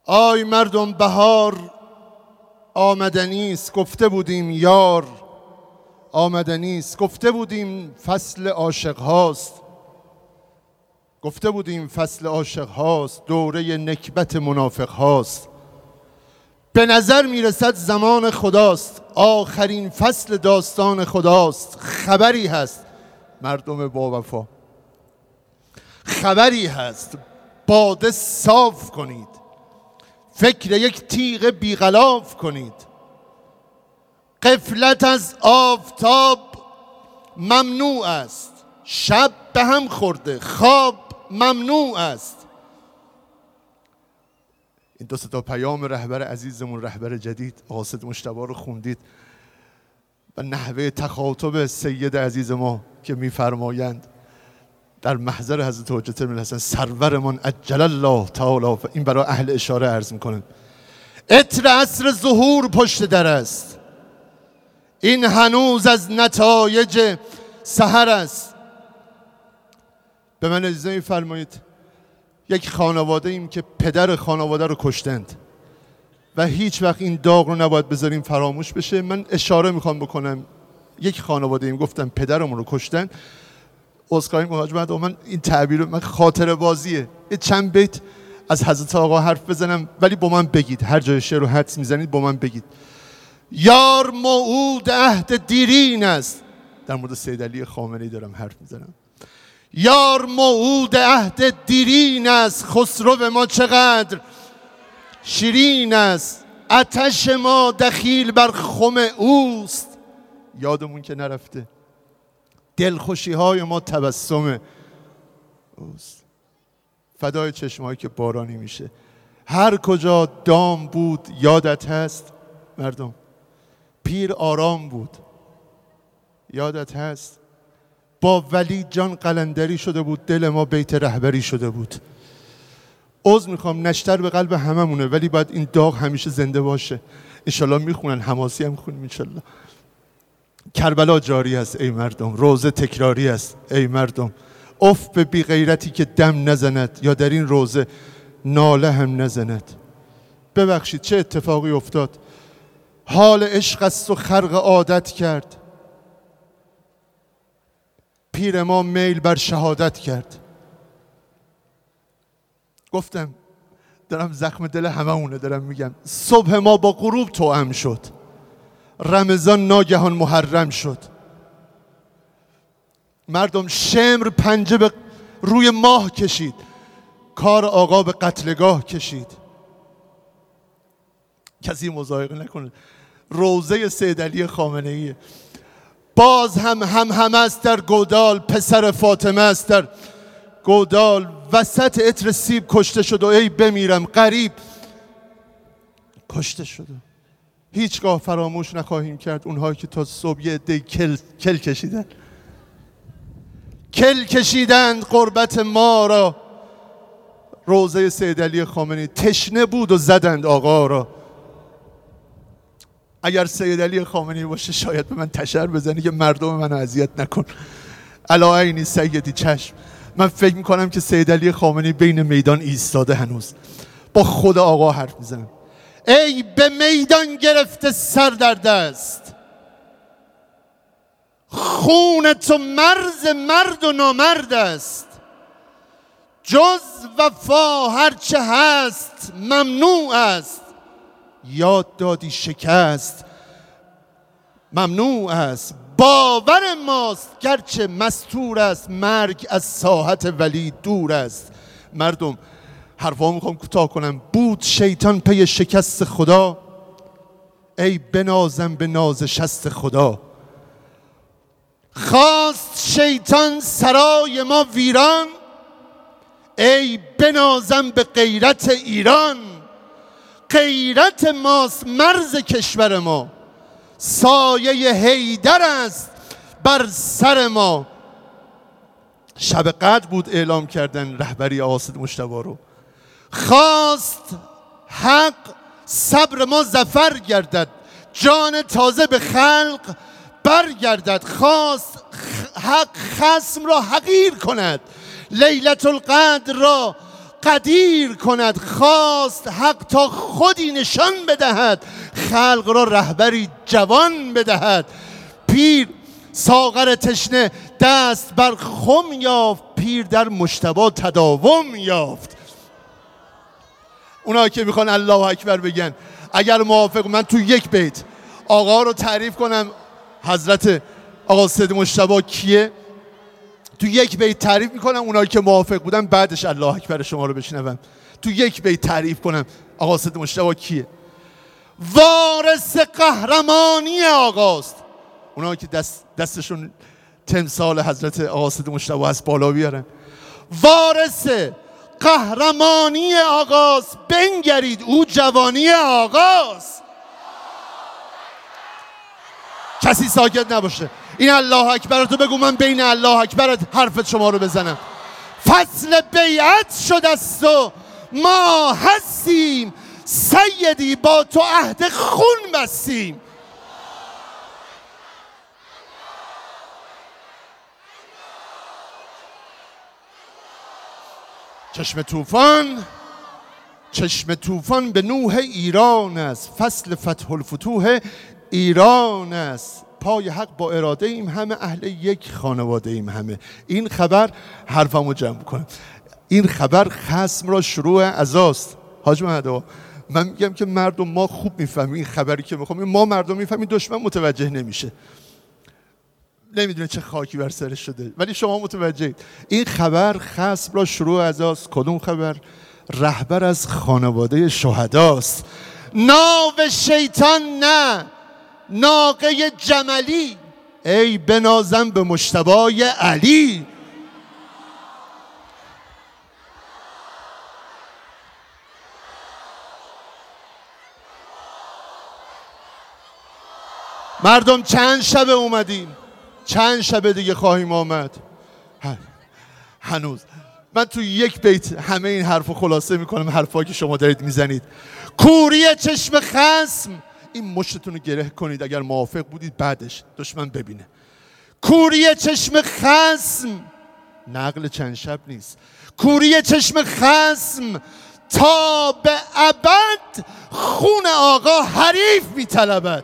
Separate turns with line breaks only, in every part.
آی مردم بهار آمدنیست، گفته بودیم یار آمدنیست، گفته بودیم فصل عاشق هاست، گفته بودیم فصل عاشق هاست، دوره نکبت منافق هاست. به نظر میرسد زمان خداست، آخرین فصل داستان خداست. خبری هست مردم با وفا، خبری هست باده صاف کنید، فکر یک تیغ بیغلاف کنید. غفلت از آفتاب ممنوع است، شب به هم خورده، خواب ممنوع است. این دو تا پیام رهبر عزیزمون، رهبر جدید قاصد مجتبی رو خوندید و نحوه تخاطب سید عزیز ما که میفرمایند در محضر حضرت حجت الحسن سرورمان عجل الله تعالی، این برای اهل اشاره عرض میکنه. عطر عصر ظهور پشت در است، این هنوز از نتایج سحر است. به من اجازه میفرمایید، یک خانواده ایم که پدر خانواده رو کشتند و هیچ وقت این داغ رو نباید بذاریم فراموش بشه. من اشاره میخوام بکنم، یک خانواده ایم گفتم پدرمون رو کشتن. عذرخواهی می‌کنم من این تعبیر من خاطره بازیه، یه چند بیت از حضرت آقا حرف بزنم ولی با من بگید، هر جای شعر رو حدس میزنید با من بگید. یار موعود عهد دیرین است، در مورد سید علی خامنه‌ای دارم حرف میزنم. یار موعود عهد دیرین است، خسرو ما چقدر شیرین است. آتش ما دخیل بر خم اوست، یادمون که نرفته. دلخوشی های ما تبسم اوست، فدای چشمهایی که بارانی میشه. هر کجا دام بود یادت هست مردم، پیر آرام بود یادت هست. با ولی جان قلندری شده بود، دل ما بیت رهبری شده بود. عذر میخوام نشتر به قلب هممونه ولی باید این داغ همیشه زنده باشه. انشالله میخونن، حماسی هم میخونیم انشالله. کربلا جاری است ای مردم، روزه تکراری است ای مردم. اف به بی غیرتی که دم نزند، یا در این روزه ناله هم نزند. ببخشید چه اتفاقی افتاد؟ حال عشق است و خرق عادت کرد، پیر ما میل بر شهادت کرد. گفتم دارم زخم دل هممونه دارم میگم. صبح ما با غروب توأم شد، رمضان ناگهان محرم شد. مردم شمر پنجه به روی ماه کشید، کار آقا به قتلگاه کشید. کسی مضایقه نکنه، روضه سید علی خامنه‌ای. باز هم است در گودال، پسر فاطمه است در گودال. وسط عطر سیب کشته شد و ای بمیرم غریب کشته شد. هیچگاه فراموش نخواهیم کرد اونهایی که تا صبح یه عده کل کشیدن، کل کشیدند قربت ما را. روضه سید علی خامنه‌ای تشنه بود و زدند آقا را. اگر سید علی خامنه‌ای باشه شاید به من تشر بزنی که مردم منو اذیت نکن. الا عینی سیدی چشم. من فکر میکنم که سید علی خامنه‌ای بین میدان ایستاده هنوز با خود آقا حرف میزنم. ای به میدان گرفته سر در دست، خون تو مرز مرد و نامرد است. جز وفا هرچه هست ممنوع است، یاد دادی شکست ممنوع است. باور ماست گرچه مستور است، مرگ از ساحت ولی دور است. مردم حرفا میخوام کوتاه کنم. بود شیطان پی شکست خدا، ای بنازم به ناز شست خدا. خواست شیطان سرای ما ویران، ای بنازم به غیرت ایران. غیرت ماست مرز کشور ما، سایه حیدر است بر سر ما. شب قدر بود اعلام کردن رهبری قاصد مجتبی رو. خواست حق صبر ما ظفر گردد، جان تازه به خلق برگردد. خواست حق خصم را حقیر کند، لیلة القدر را قدیر کند، خواست حق تا خودی نشان بدهد، خلق را رهبری جوان بدهد. پیر ساغر تشنه دست بر خم یافت، پیر در مجتبی تداوم یافت. اونا که میخوان الله اکبر بگن، اگر موافق من تو یک بیت آقا رو تعریف کنم، حضرت آقا سید مجتبی کیه، تو یک بیت تعریف میکنم، اونایی که موافق بودن بعدش الله اکبر شما رو بشنوم. تو یک بیت تعریف کنم آقا سید مجتبی کیه. وارث قهرمانی آقاست. اونایی که دستشون تمثال حضرت آقا سید مجتبی هست بالا بیارن. وارث قهرمانی آقاست، بنگرید او جوانی آقاست. کسی ساکت نباشه. این الله اکبر تو بگو، من بین الله اکبر حرفت شما رو بزنم. فصل بیعت شده است و ما هستیم، سیدی با تو عهد خون بستیم. چشم طوفان به نوح ایران است، فصل فتح الفتوح ایران است. پای حق با اراده ایم همه، اهل یک خانواده ایم همه. این خبر، حرفمو جمع کنم، این خبر خصم را شروع عزاست. حاج محمد، من میگم که مردم ما خوب میفهمیم این خبری که میخوام، ما مردم میفهمیم، دشمن متوجه نمیشه، نمیدونه چه خاکی بر سرش شده، ولی شما متوجهید. این خبر خصم را شروع عزاست. کدوم خبر؟ رهبر از خانواده شهداست. ناو شیطان نه، ناقه جملی، ای بنازم به مجتبی علی. مردم چند شب اومدیم، چند شب دیگه خواهیم آمد. هنوز من تو یک بیت همه این حرفو خلاصه میکنم، حرفایی که شما دارید میزنید. کوری چشم خصم، این مشتتون رو گره کنید اگر موافق بودید، بعدش دشمن ببینه. کوری چشم خصم، نقل چند شب نیست. کوری چشم خصم تا به ابد، خون آقا حریف میطلبد.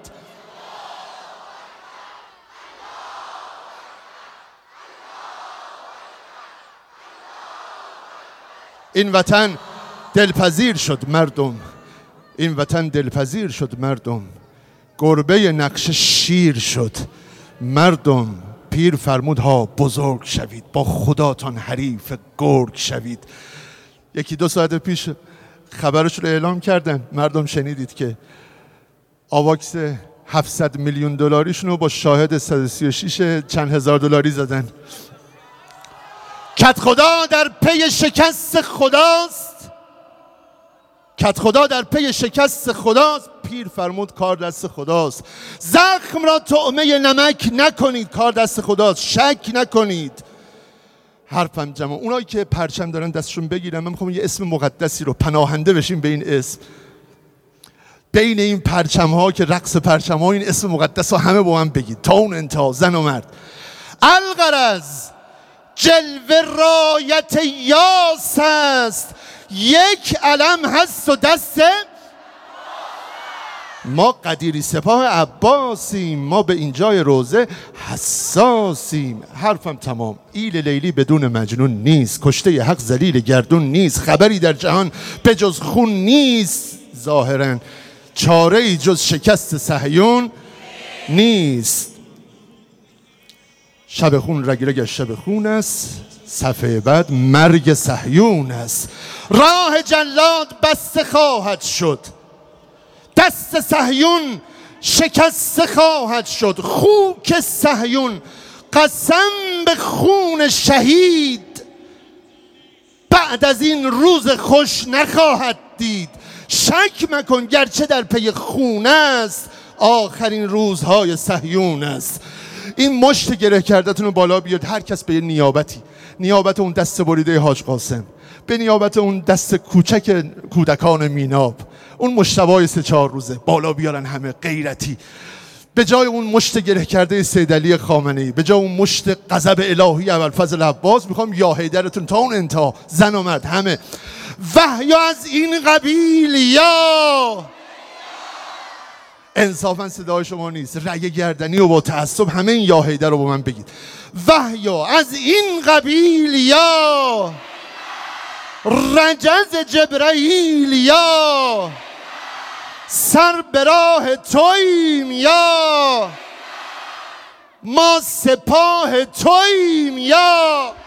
این وطن دلپذیر شد مردم، این وطن دلپذیر شد مردم، گربه نقش شیر شد مردم. پیر فرمود ها بزرگ شوید، با خداتان حریف گرگ شوید. یکی دو ساعت پیش خبرش رو اعلام کردن، مردم شنیدید که آواکس 700 میلیون دلاریشون رو با شاهد 136 چند هزار دلاری زدن. کت خدا در پی شکست خداست، کت خدا در پی شکست خداست. پیر فرمود کار دست خداست. زخم را طعمه نمک نکنید، کار دست خداست، شک نکنید. حرفم جمع. اونایی که پرچم دارن دستشون بگیرن، من میخوام یه اسم مقدسی رو پناهنده بشیم به این اسم. بین این پرچم ها که رقص پرچم ها، این اسم مقدس ها همه با من بگید تا اون انتها، زن و مرد. الغرض جلوه رایت یاس است، یک علم هست و دست ما قدیری سپاه عباسیم، ما به اینجای روزه حساسیم. حرفم تمام. ایل لیلی بدون مجنون نیست، کشته حق ذلیل گردون نیست، خبری در جهان به جز خون نیست، ظاهراً چاره ای جز شکست صهیون نیست. شب خون رگ شب خون است، صفحه بعد مرگ صهیون است. راه جلاد بسته خواهد شد، دست صهیون شکست خواهد شد. خوک صهیون قسم به خون شهید، بعد از این روز خوش نخواهد دید. شک مکن گرچه در پی خون است، آخرین روزهای صهیون است. این مشت گره کردتون رو بالا بیاد، هر کس به یه نیابتی، نیابت اون دست بریده حاج قاسم، به نیابت اون دست کوچک کودکان میناب، اون مجتبی 3-4 روزه بالا بیارن همه غیرتی. به جای اون مشت گره کرده سید علی خامنه‌ای، به جای اون مشت غضب الهی ابوالفضل عباس، میخوام یا حیدرتون تا اون انتها، زن و مرد همه، وحیا از این قبیل یا انصافا صدای شما نیست، رأی گردنی و با تعصب همه این یا حیدر رو با من بگید. وحیا از این قبیل یا رجز جبرائیل یا سر به راه توییم یا ما سپاه توییم یا